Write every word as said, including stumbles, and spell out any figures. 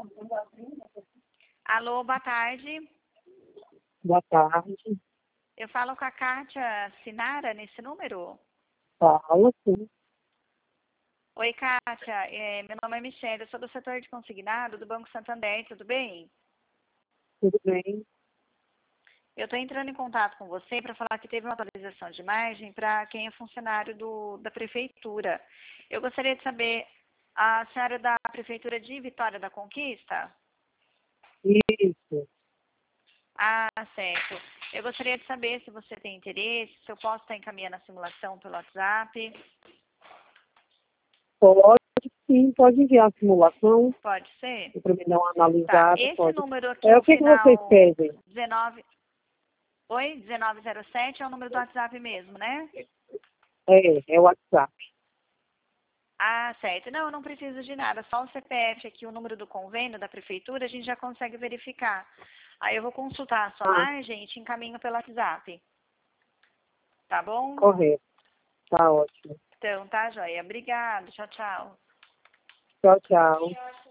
Alô, boa tarde. Boa tarde. Eu falo com a Kátia Sinara nesse número? Fala, sim. Oi, Kátia. É, meu nome é Michelle, eu sou do setor de consignado do Banco Santander, tudo bem? Tudo bem? Eu estou entrando em contato com você para falar que teve uma atualização de margem para quem é funcionário do, da Prefeitura. Eu gostaria de saber, a senhora é da Prefeitura de Vitória da Conquista? Isso. Ah, certo. Eu gostaria de saber se você tem interesse, se eu posso estar encaminhando a simulação pelo WhatsApp. Pode sim, pode enviar a simulação Pode ser? para me dar uma Tá. analisada. Esse Pode. número aqui, É, o o que, que vocês final pedem? dezenove... Oi? dezenove zero sete é o número do WhatsApp mesmo, né? É, é o WhatsApp. Ah, certo. Não, eu não preciso de nada. Só o C P F aqui, o número do convênio da prefeitura, a gente já consegue verificar. Aí eu vou consultar a sua Ah, margem e te encaminho pelo WhatsApp. Tá bom? correto. Tá ótimo. Então, tá, joia. Obrigada. Tchau, tchau. Tchau, tchau.